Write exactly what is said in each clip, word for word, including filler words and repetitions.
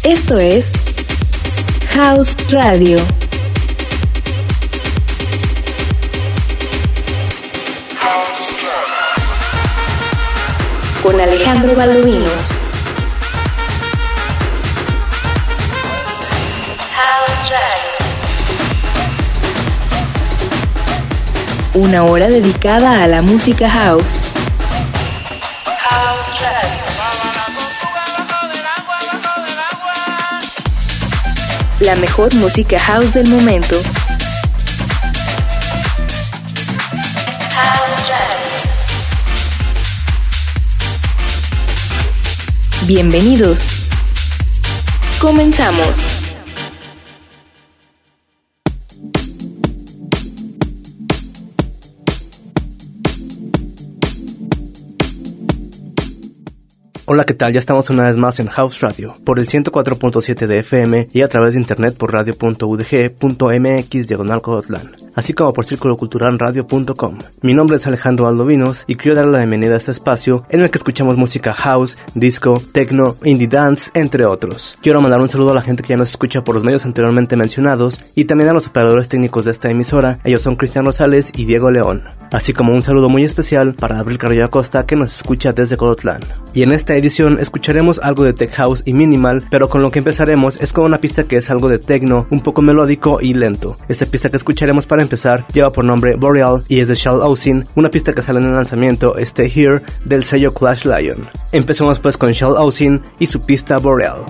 Esto es House Radio. Con Alejandro Valdovinos. House Radio. Una hora dedicada a la música house. House Radio. La mejor música house del momento. House Radio. Bienvenidos. Comenzamos. Hola, ¿qué tal? Ya estamos una vez más en House Radio, por el ciento cuatro punto siete de F M y a través de internet por radio punto u d g punto m x diagonal Codotlán, así como por círculo cultural radio punto com. Mi nombre es Alejandro Valdovinos y quiero darle la bienvenida a este espacio en el que escuchamos música house, disco, techno, indie dance, entre otros. Quiero mandar un saludo a la gente que ya nos escucha por los medios anteriormente mencionados y también a los operadores técnicos de esta emisora. Ellos son Cristian Rosales y Diego León, así como un saludo muy especial para Abril Carrillo Acosta, que nos escucha desde Codotlán. Y en esta edición escucharemos algo de tech house y minimal, pero con lo que empezaremos es con una pista que es algo de techno, un poco melódico y lento. Esta pista que escucharemos para empezar lleva por nombre Boreal y es de Shal Austin, una pista que sale en el lanzamiento Stay Here del sello Clash Lion. Empecemos pues con Shal Austin y su pista Boreal.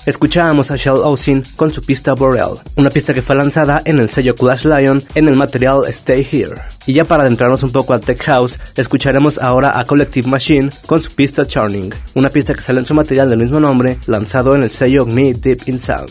escuchábamos a Shel Austin con su pista Boreal, una pista que fue lanzada en el sello Clash Lion en el material Stay Here. Y ya para adentrarnos un poco al Tech House, escucharemos ahora a Collective Machine con su pista Churning, una pista que sale en su material del mismo nombre, lanzado en el sello Me Deep in Sound.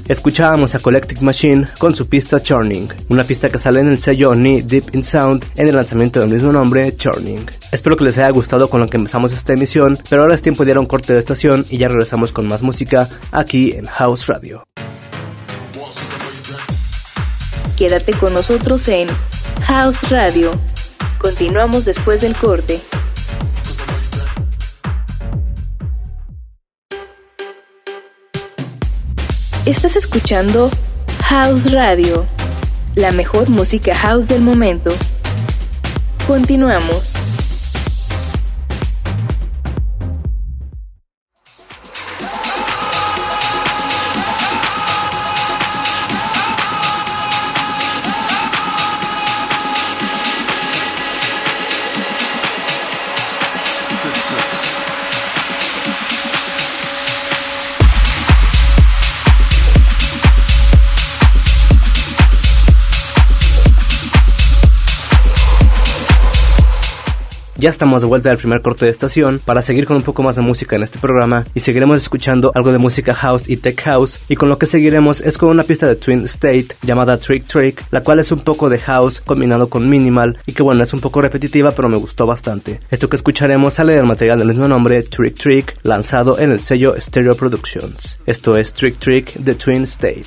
escuchábamos a Collective Machine con su pista Churning, una pista que sale en el sello Knee Deep in Sound en el lanzamiento del mismo nombre, Churning. Espero que les haya gustado con lo que empezamos esta emisión, pero ahora es tiempo de ir a un corte de estación y ya regresamos con más música aquí en House Radio. Quédate con nosotros en House Radio. Continuamos después del corte. Estás escuchando House Radio, la mejor música house del momento. Continuamos. Ya estamos de vuelta del primer corte de estación para seguir con un poco más de música en este programa y seguiremos escuchando algo de música house y tech house, y con lo que seguiremos es con una pista de Twin State llamada Trick Trick, la cual es un poco de house combinado con minimal y que bueno, es un poco repetitiva pero me gustó bastante. Esto que escucharemos sale del material del mismo nombre, Trick Trick, lanzado en el sello Stereo Productions. Esto es Trick Trick de Twin State.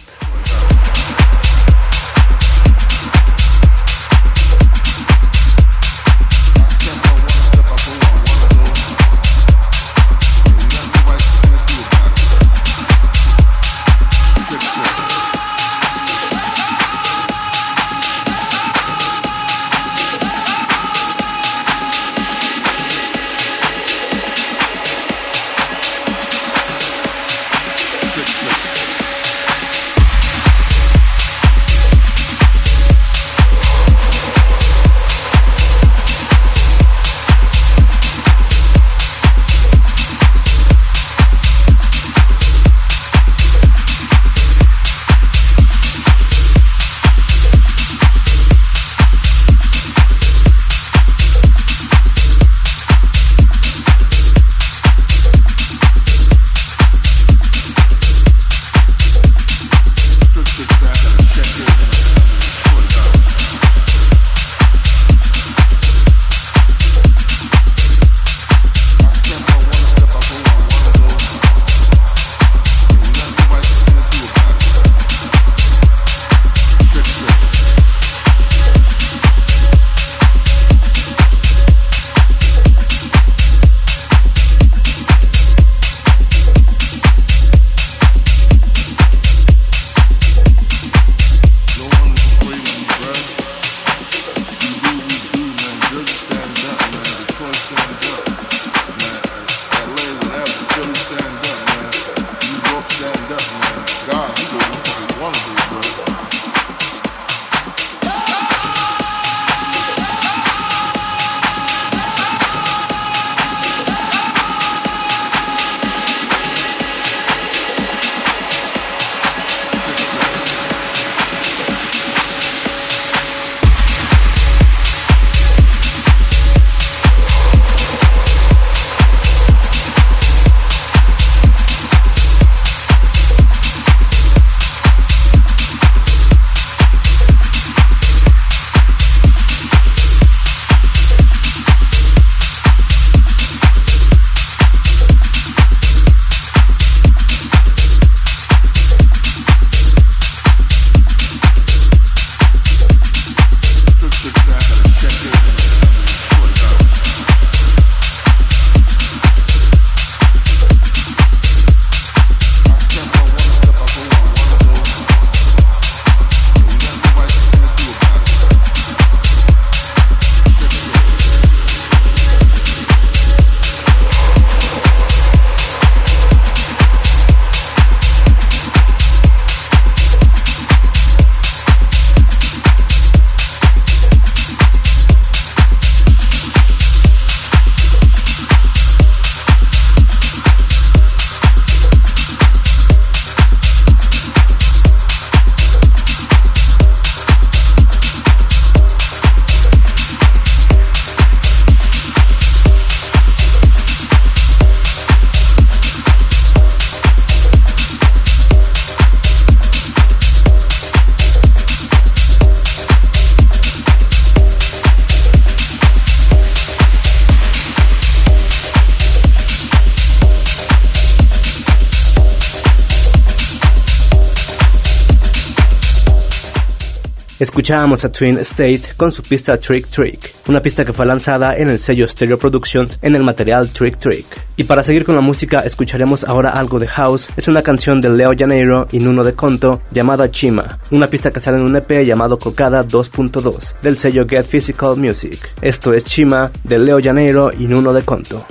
Escuchábamos a Twin State con su pista Trick Trick, una pista que fue lanzada en el sello Stereo Productions en el material Trick Trick. Y para seguir con la música, escucharemos ahora algo de house. Es una canción de Leo Janeiro y Nuno de Conto llamada Chima, una pista que sale en un E P llamado Cocada dos punto dos del sello Get Physical Music. Esto es Chima de Leo Janeiro y Nuno de Conto.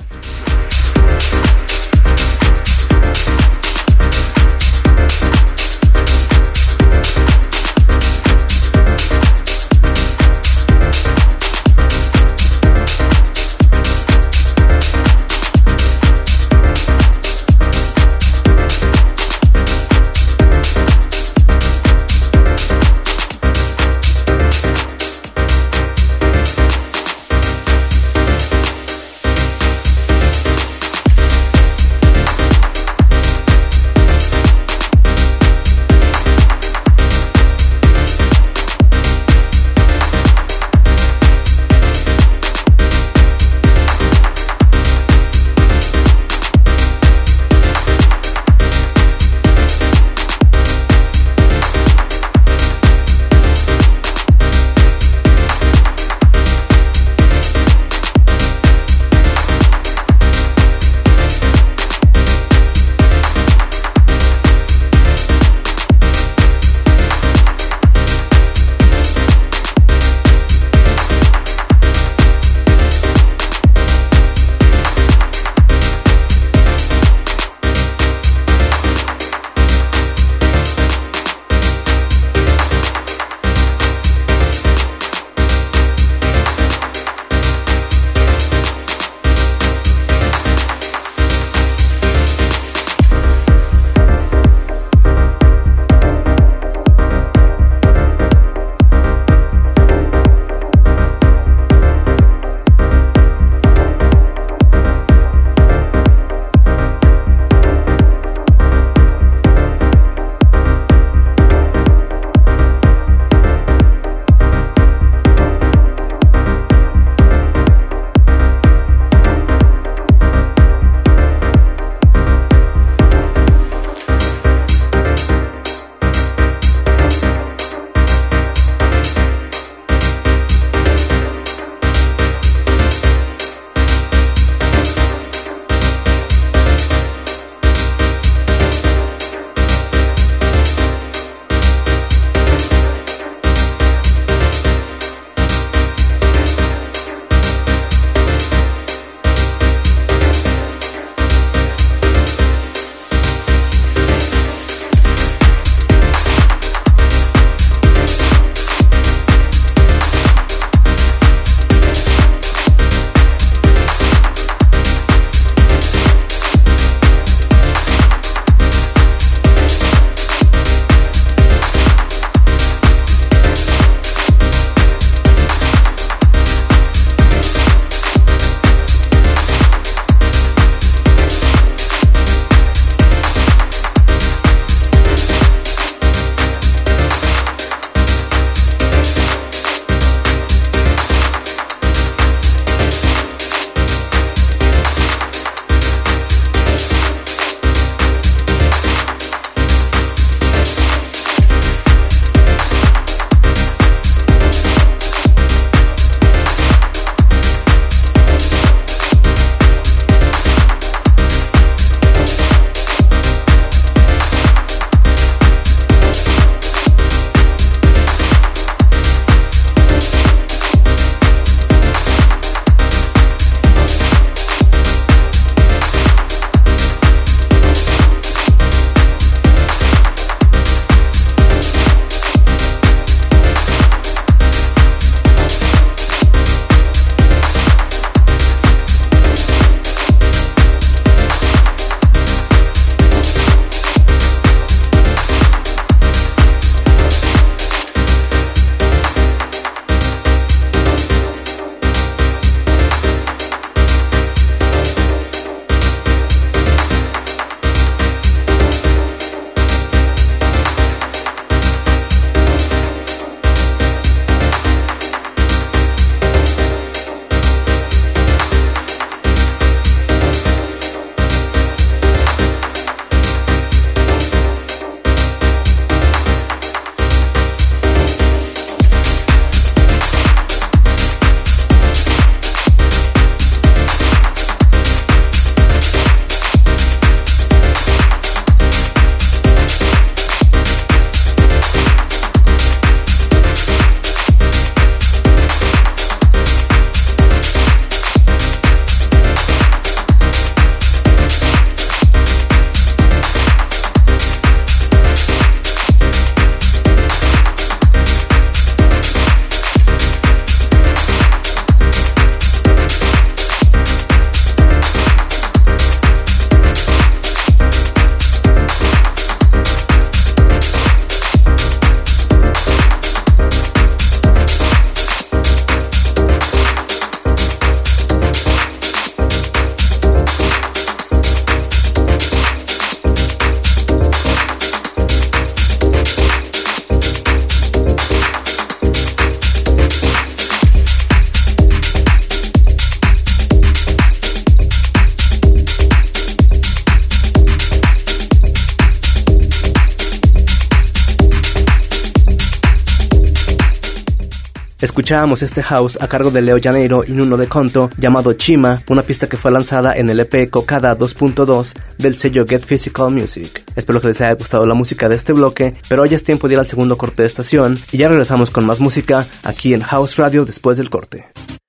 Escuchábamos este house a cargo de Leo Janeiro y Nuno de Conto llamado Chima, una pista que fue lanzada en el E P Cocada dos punto dos del sello Get Physical Music. Espero que les haya gustado la música de este bloque, pero hoy es tiempo de ir al segundo corte de estación y ya regresamos con más música aquí en House Radio después del corte.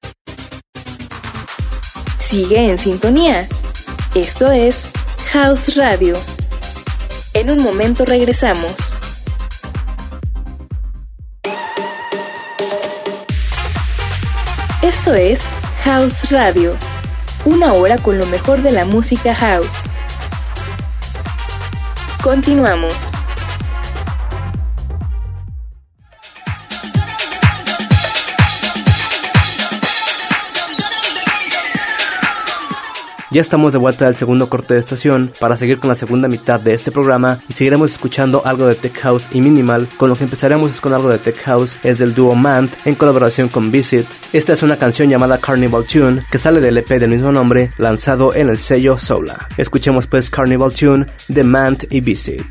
Sigue en sintonía. Esto es House Radio. En un momento regresamos. Esto es House Radio, una hora con lo mejor de la música house. Continuamos. Ya estamos de vuelta del segundo corte de estación para seguir con la segunda mitad de este programa y seguiremos escuchando algo de Tech House y Minimal. Con lo que empezaremos es con algo de Tech House, es del dúo Mant en colaboración con Visit. Esta es una canción llamada Carnival Tune que sale del E P del mismo nombre lanzado en el sello Sola. Escuchemos pues Carnival Tune de Mant y Visit.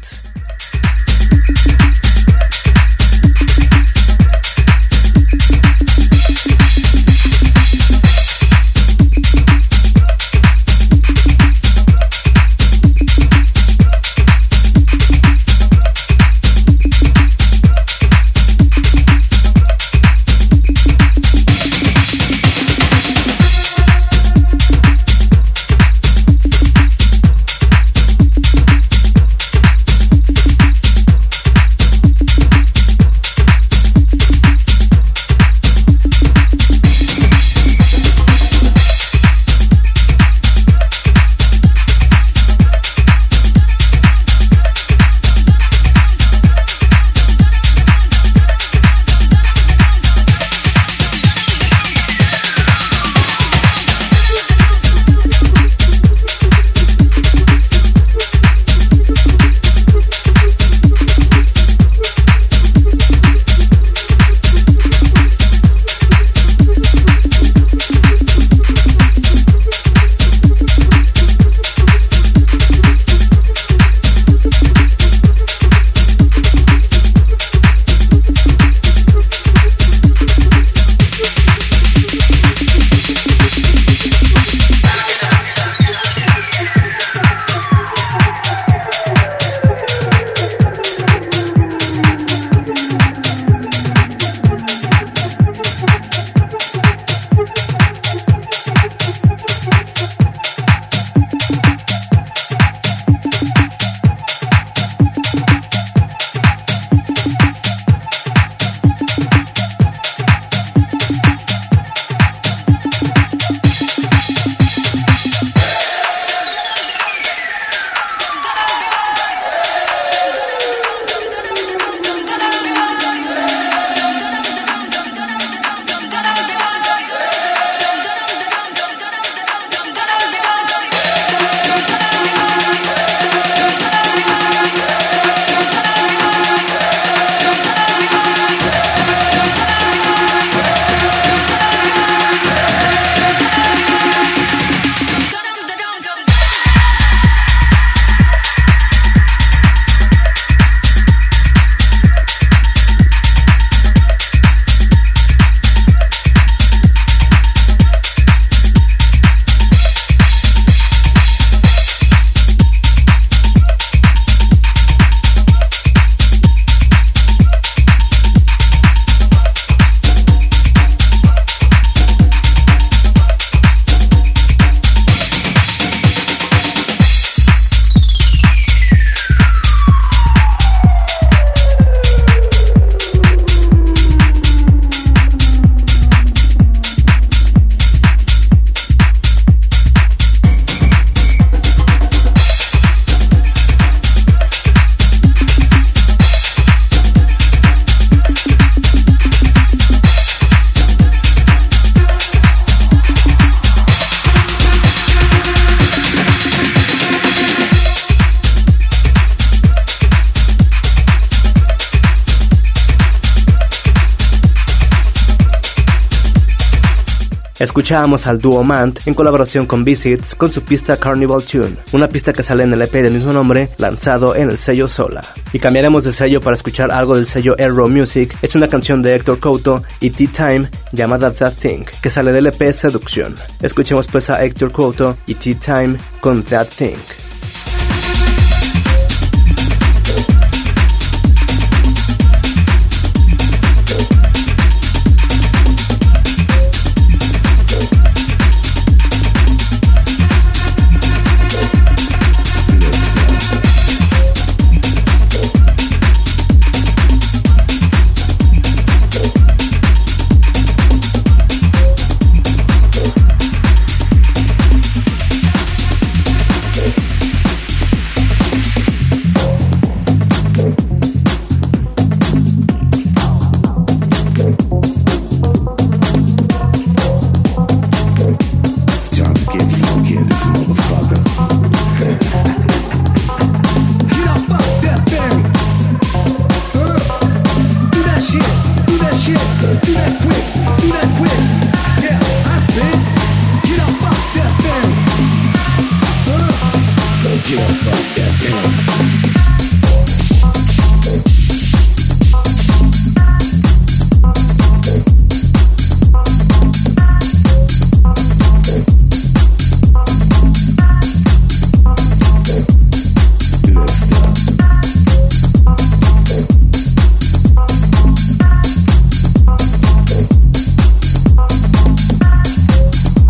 Escuchábamos al dúo Mant en colaboración con Visits con su pista Carnival Tune, una pista que sale en el E P del mismo nombre, lanzado en el sello Sola. Y cambiaremos de sello para escuchar algo del sello Aero Music. Es una canción de Héctor Couto y Tea Time llamada That Thing, que sale del E P Seduction. Escuchemos pues a Héctor Couto y Tea Time con That Thing.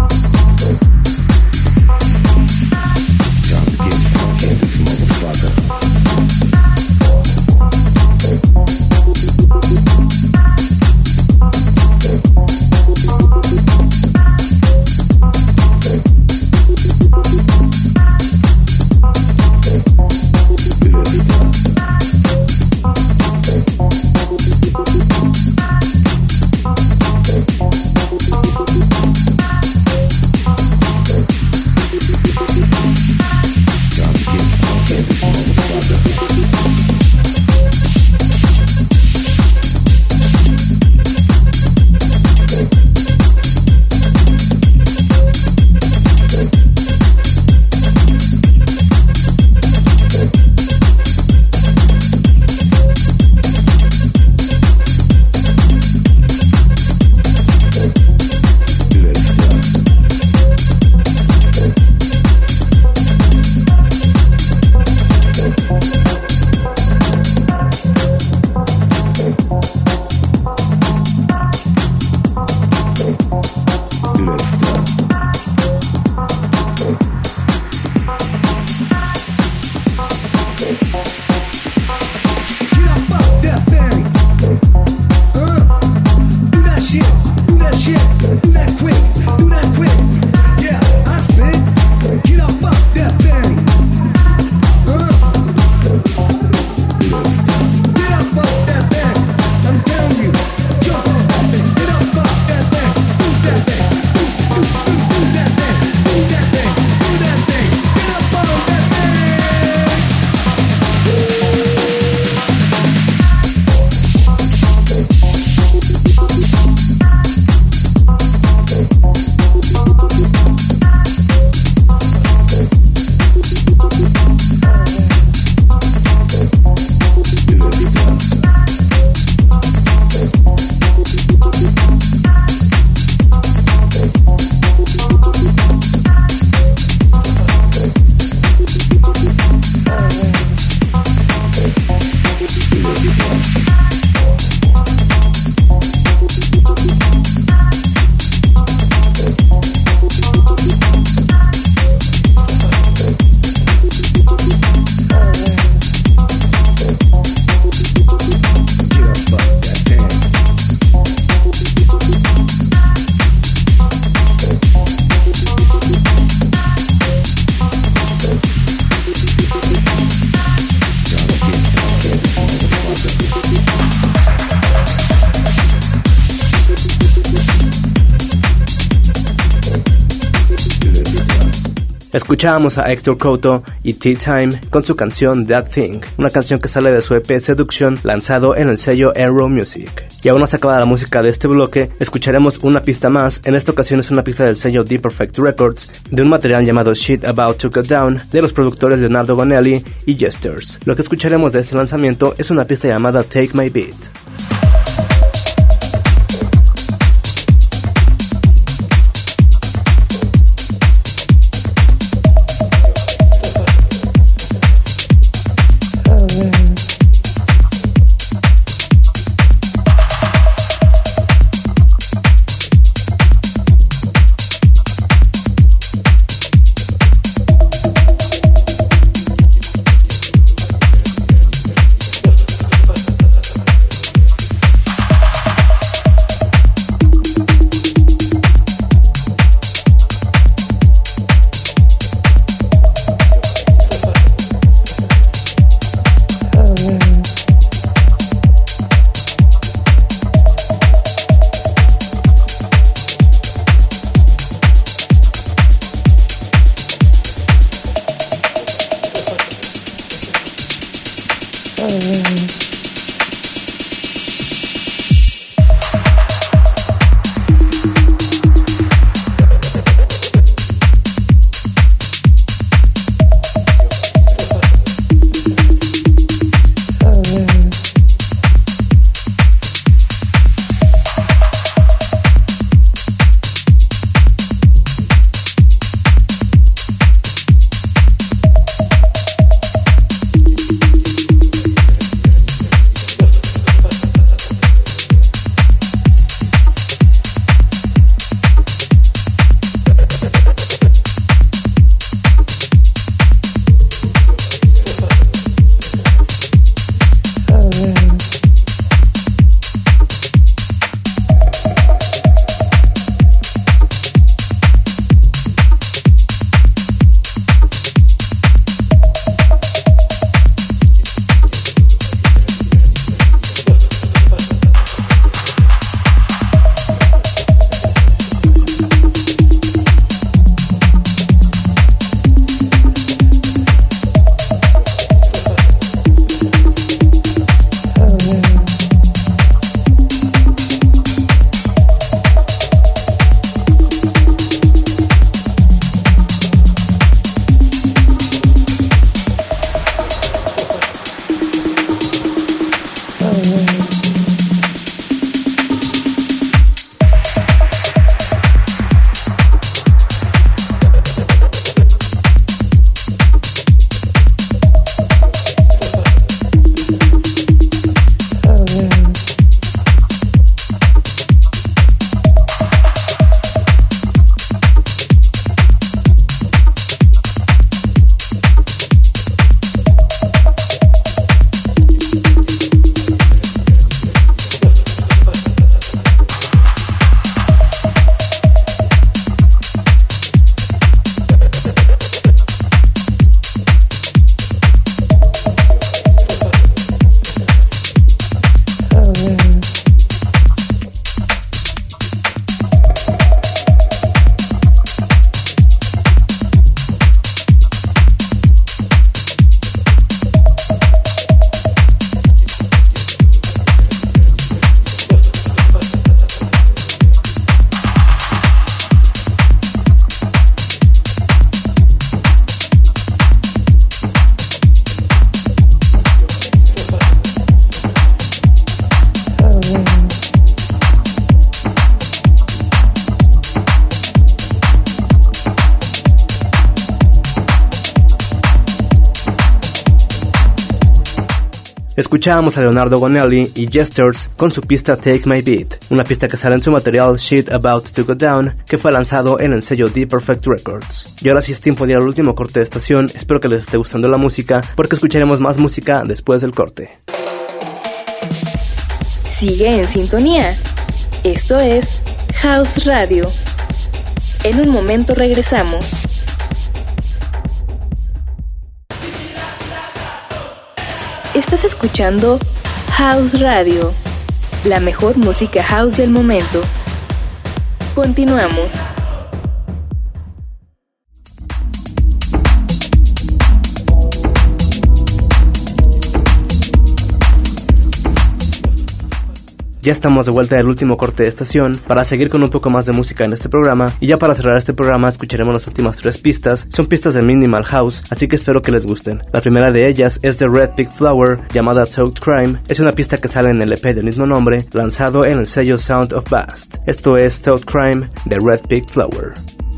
This motherfucker. Escuchábamos a Hector Couto y Tea Time con su canción That Thing, una canción que sale de su E P Seduction lanzado en el sello Arrow Music. Y aún no se acaba la música de este bloque, escucharemos una pista más, en esta ocasión es una pista del sello The Perfect Records, de un material llamado Shit About to Go Down, de los productores Leonardo Gonelli y Jesters. Lo que escucharemos de este lanzamiento es una pista llamada Take My Beat. Escuchábamos a Leonardo Gonelli y Jesters con su pista Take My Beat, una pista que sale en su material Shit About to Go Down, que fue lanzado en el sello The Perfect Records. Y ahora sí es tiempo de ir al último corte de estación, espero que les esté gustando la música, porque escucharemos más música después del corte. Sigue en sintonía, esto es House Radio. En un momento regresamos. Estás escuchando House Radio, la mejor música house del momento. Continuamos. Ya estamos de vuelta del último corte de estación para seguir con un poco más de música en este programa, y ya para cerrar este programa escucharemos las últimas tres pistas. Son pistas de Minimal House, así que espero que les gusten. La primera de ellas es de Red Pig Flower, llamada Toad Crime. Es una pista que sale en el E P del mismo nombre, lanzado en el sello Sound of Bast. Esto es Toad Crime de Red Pig Flower.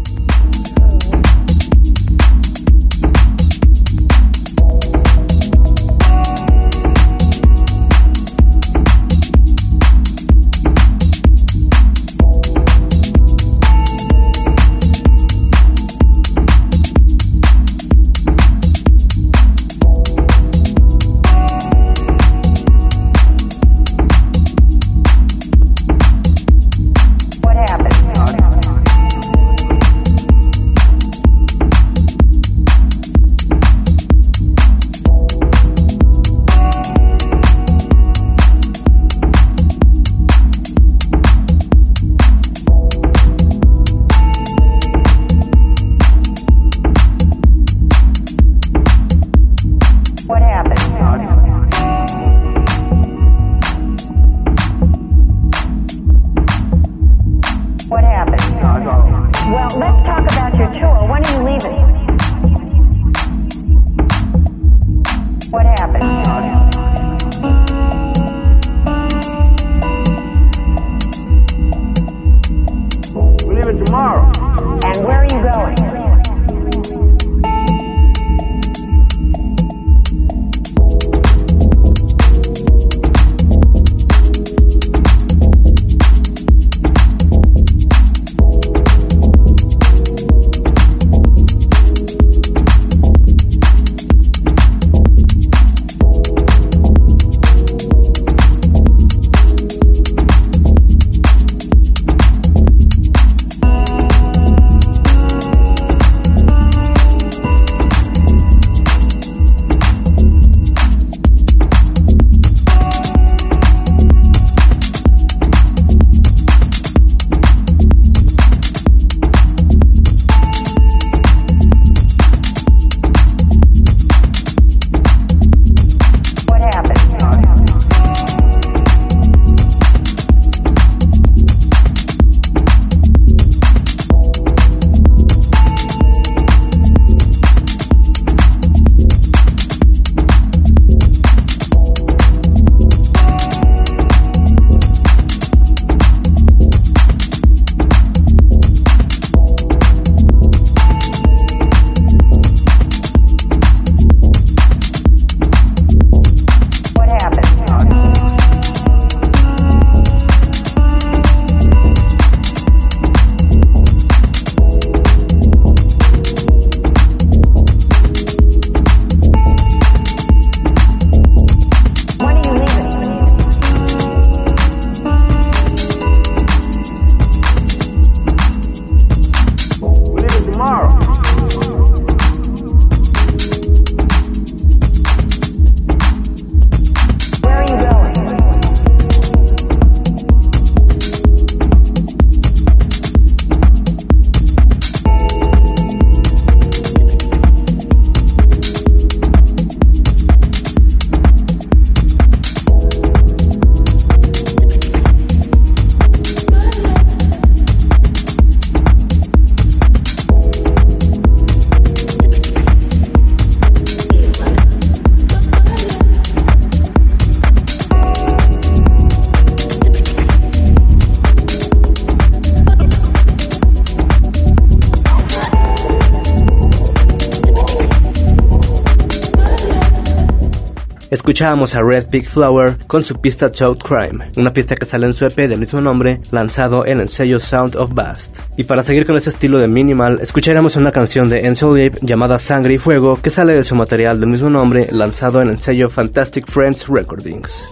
Escuchábamos a Red Pig Flower con su pista Toad Crime, una pista que sale en su E P del mismo nombre, lanzado en el sello Sound of Bast. Y para seguir con este estilo de minimal, escucharemos una canción de Enzo Lip llamada Sangre y Fuego, que sale de su material del mismo nombre, lanzado en el sello Fantastic Friends Recordings.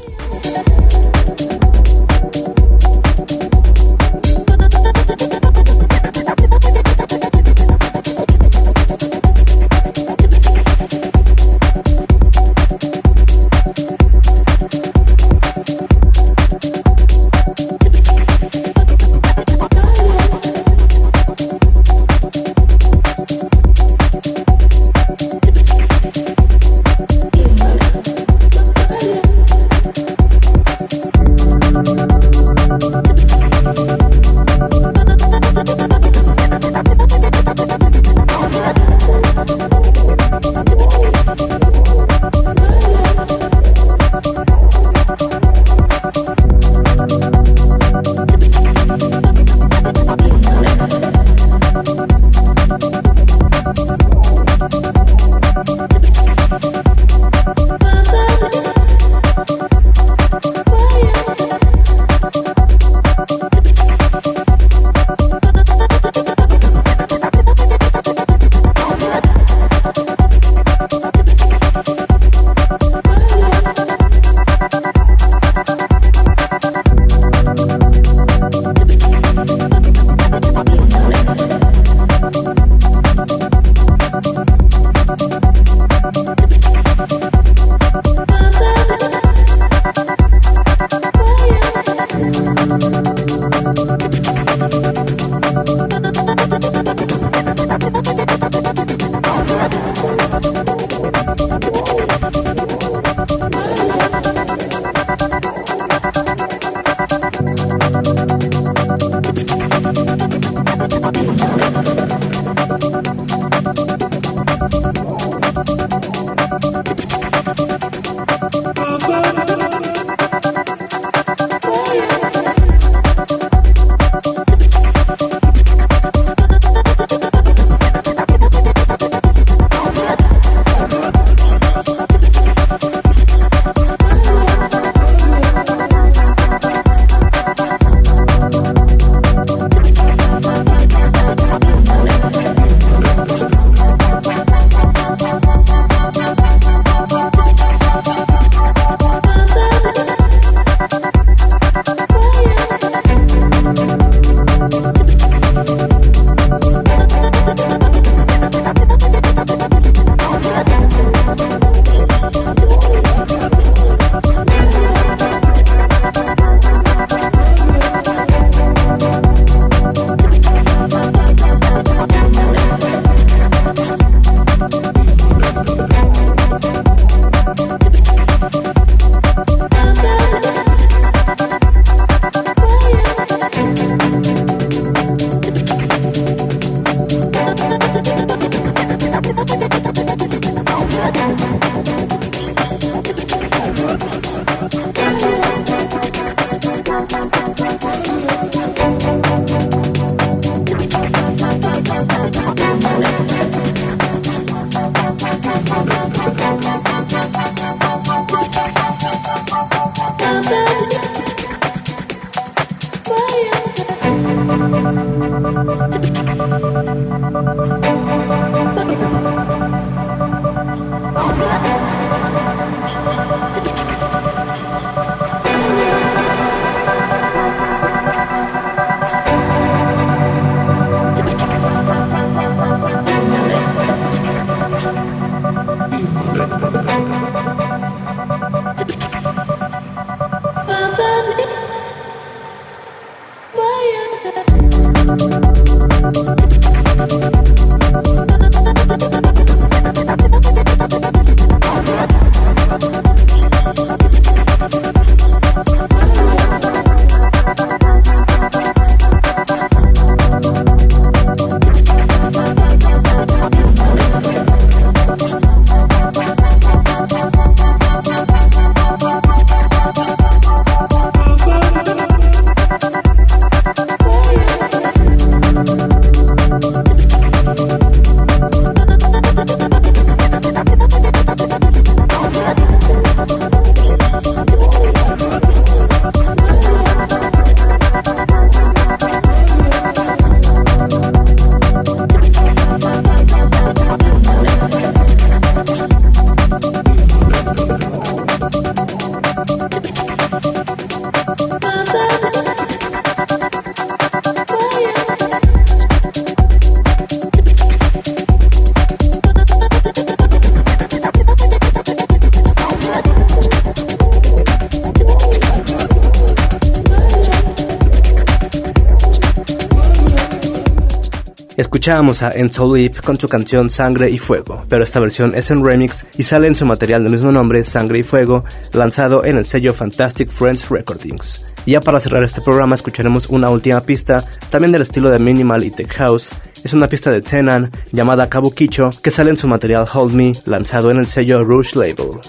Escuchábamos a Ensolip con su canción Sangre y Fuego, pero esta versión es en remix y sale en su material del mismo nombre, Sangre y Fuego, lanzado en el sello Fantastic Friends Recordings. Y ya para cerrar este programa escucharemos una última pista, también del estilo de Minimal y Tech House. Es una pista de Tenan llamada Kabukicho, que sale en su material Hold Me, lanzado en el sello Rouge Label.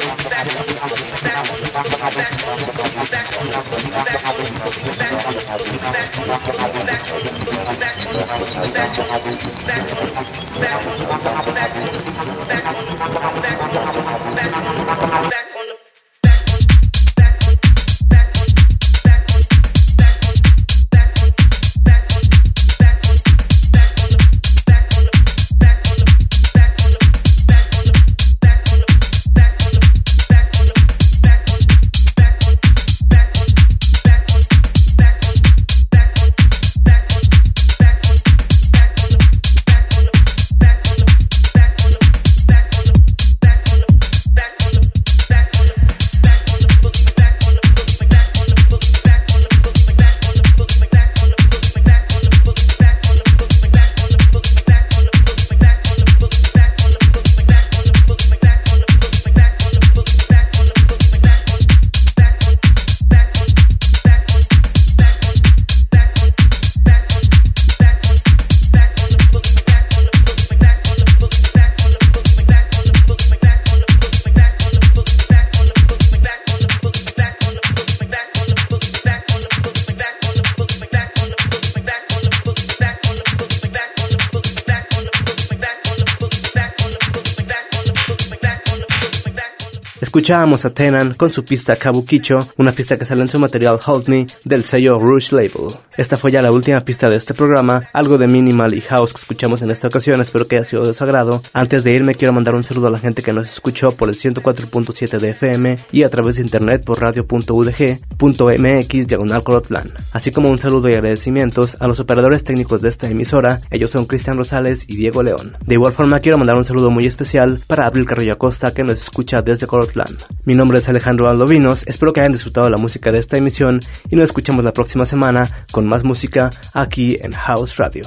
Escuchábamos a Tenan con su pista Kabukicho, una pista que sale en su material Hold Me del sello Rouge Label. Esta fue ya la última pista de este programa, algo de minimal y house que escuchamos en esta ocasión, espero que haya sido de su agrado. Antes de irme quiero mandar un saludo a la gente que nos escuchó por el ciento cuatro punto siete de F M y a través de internet por radio punto u d g punto m x diagonal Colotlán, así como un saludo y agradecimientos a los operadores técnicos de esta emisora, ellos son Cristian Rosales y Diego León. De igual forma quiero mandar un saludo muy especial para Abril Carrillo Acosta que nos escucha desde Colotlán. Mi nombre es Alejandro Valdovinos, espero que hayan disfrutado la música de esta emisión y nos escuchamos la próxima semana con más música aquí en House Radio.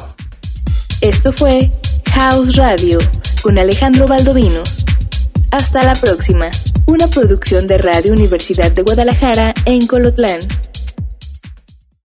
Esto fue House Radio con Alejandro Valdovinos. Hasta la próxima, una producción de Radio Universidad de Guadalajara en Colotlán.